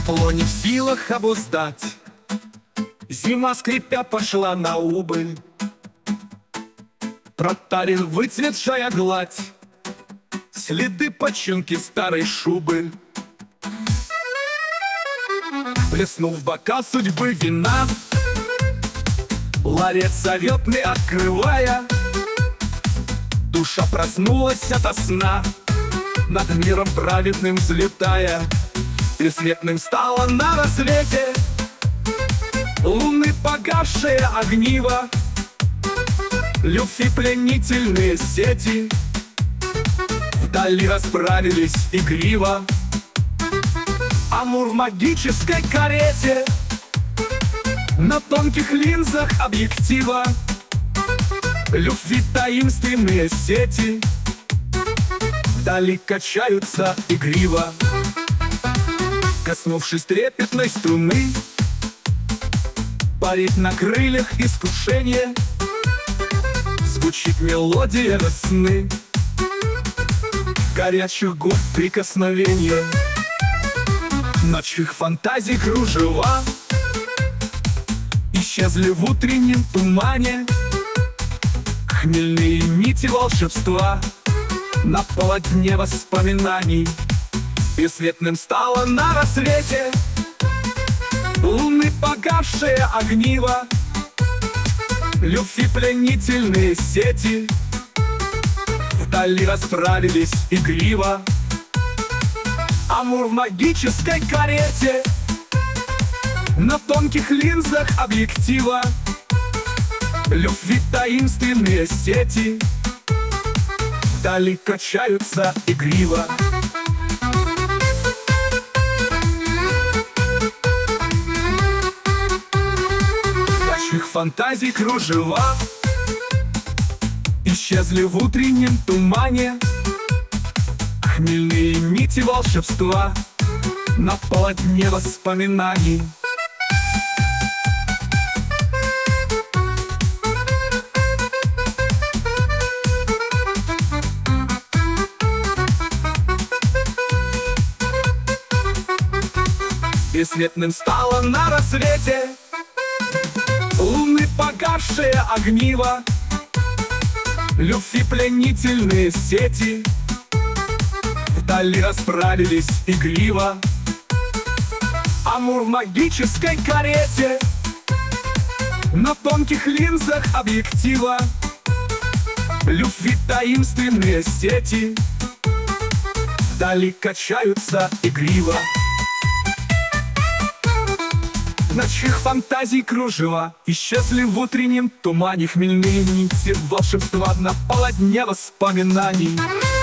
тепло не в силах обуздать. Зима, скрипя, пошла на убыль. Протарен выцветшая гладь, следы починки старой шубы. Плеснув в бока судьбы вина, ларец заветный открывая, душа проснулась ото сна, над миром праведным взлетая. Бессветным стало на рассвете луны погасшие огниво, любви пленительные сети вдали расправились игриво. Амур в магической карете, на тонких линзах объектива, любви таинственные сети вдали качаются игриво. Коснувшись трепетной струны, парит на крыльях искушения, звучит мелодия весны, горячих губ прикосновения. Ночных фантазий кружева исчезли в утреннем тумане, хмельные нити волшебства на полотне воспоминаний. Бессветным стало на рассвете луны погасшие огниво, любви пленительные сети вдали расправились игриво. Амур в магической карете, на тонких линзах объектива, любви таинственные сети вдали качаются игриво. Ночных фантазий кружева исчезли в утреннем тумане, хмельные нити волшебства на полотне воспоминаний. Бессветным стало на рассвете луны погасшие огниво, любви пленительные сети вдали расправились игриво. Амур в магической карете, на тонких линзах объектива, любви таинственные сети вдали качаются игриво. Ночных фантазий кружева исчезли в утреннем тумане, хмельные нити волшебства на полотне воспоминаний.